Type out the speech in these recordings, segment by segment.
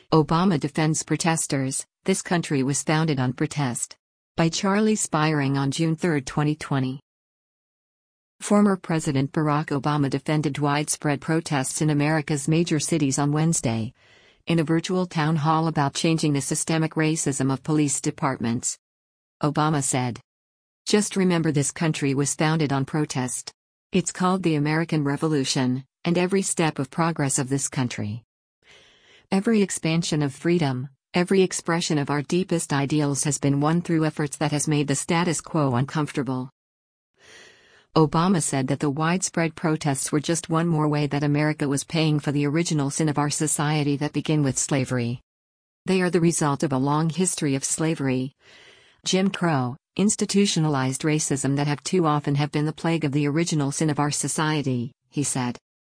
Obama defends protesters. This country was founded on protest. By Charlie Spiring on June 3, 2020. Former President Barack Obama defended widespread protests in America's major cities on Wednesday, in a virtual town hall about changing the systemic racism of police departments. Obama said, "Just remember, this country was founded on protest. It's called the American Revolution, and every step of progress of this country, every expansion of freedom, every expression of our deepest ideals has been won through efforts that has made the status quo uncomfortable." Obama said that the widespread protests were just one more way that America was paying for the original sin of our society that began with slavery. They are the result of a long history of slavery, Jim Crow, institutionalized racism that have too often been the plague of the original sin of our society, he said.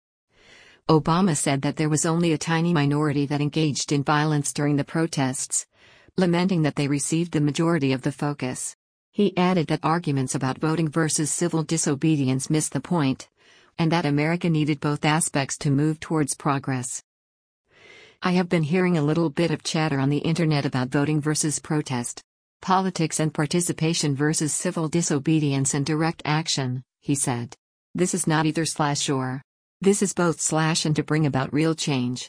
Obama said that there was only a tiny minority that engaged in violence during the protests, lamenting that they received the majority of the focus. He added that arguments about voting versus civil disobedience missed the point, and that America needed both aspects to move towards progress. "I have been hearing a little bit of chatter on the internet about voting versus protest, politics and participation versus civil disobedience and direct action," he said. "This is not either/or. This is both/ and to bring about real change."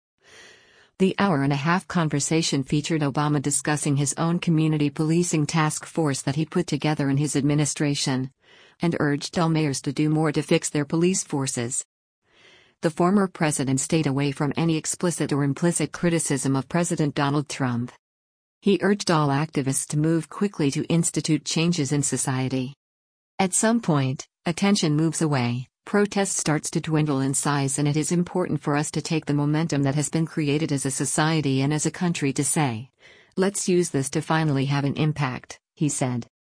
The hour-and-a-half conversation featured Obama discussing his own community policing task force that he put together in his administration, and urged all mayors to do more to fix their police forces. The former president stayed away from any explicit or implicit criticism of President Donald Trump. He urged all activists to move quickly to institute changes in society. At some point, attention moves away. Protest starts to dwindle in size, and it is important for us to take the momentum that has been created as a society and as a country to say, "Let's use this to finally have an impact," he said.